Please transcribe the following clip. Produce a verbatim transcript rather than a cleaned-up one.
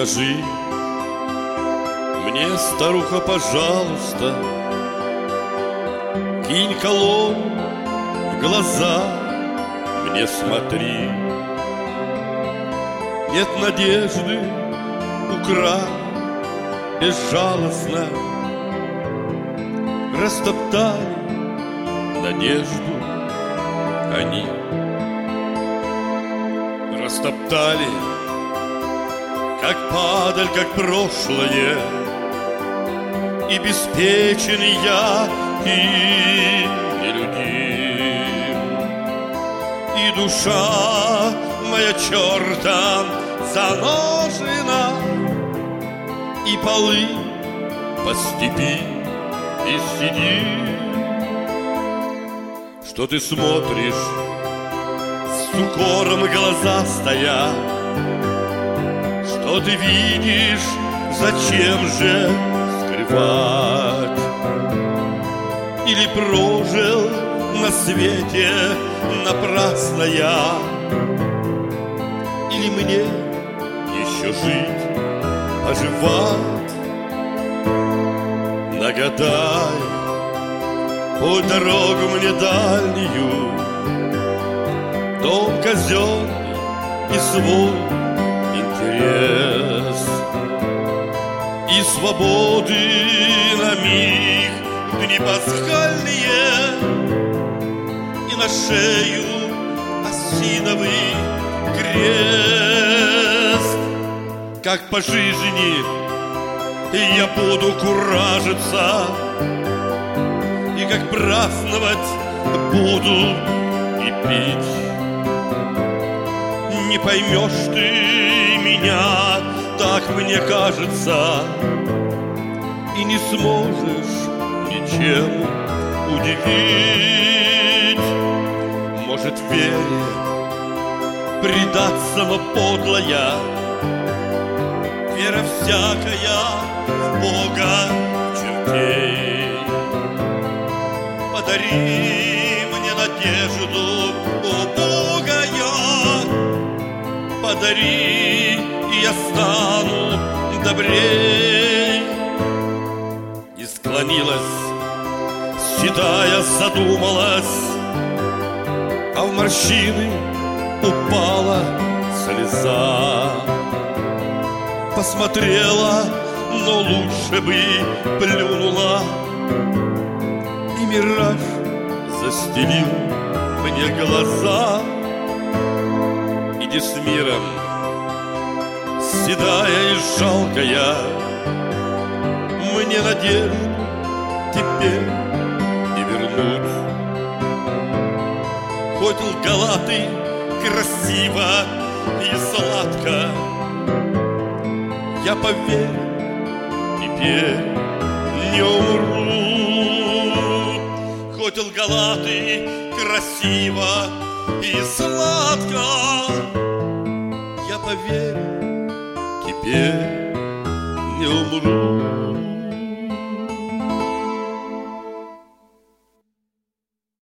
Скажи мне, старуха, пожалуйста, кинь колонну в глаза, мне смотри. Нет надежды, украли безжалостно, растоптали надежду они. Растоптали, как падаль, как прошлое, и беспечен я, и нелюдим, и душа моя чертом заножена, и полы по степи и сидим. Что ты смотришь, с укором глаза стоят? Что ты видишь, зачем же скрывать? Или прожил на свете напрасно я? Или мне еще жить, оживать? Нагадай, путь дорогу мне дальнюю, дом казенный и свой интерес, и свободы на миг в дни пасхальные, и на шею осиновый крест. Как по жизни я буду куражиться, и как праздновать буду и пить. Не поймешь ты меня, так мне кажется, и не сможешь ничем удивить. Может, в вере предаться, но подлая, вера всякая в Бога чертей. Подари мне надежду, о Бога, я, подари, и я стану добрей. И склонилась, седая, задумалась, а в морщины упала слеза. Посмотрела, но лучше бы плюнула, и мираж застелил мне глаза. Иди с миром, седая и жалкая, мне надежду теперь не вернуть. Хоть лгала ты красиво и сладко, я поверю, теперь не умру. Хоть лгала ты красиво и сладко, я поверю, теперь не умру.